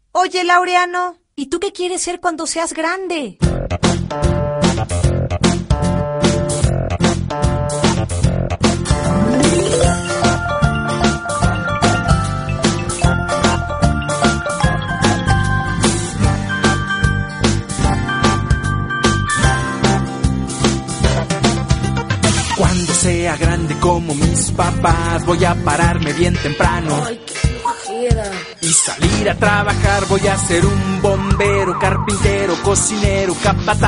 Oye, Laureano, ¿y tú qué quieres ser cuando seas grande? Cuando sea grande como mis papás, voy a pararme bien temprano. Ay, qué flojera. Y salir a trabajar, voy a ser un bombero, carpintero, cocinero, capataz.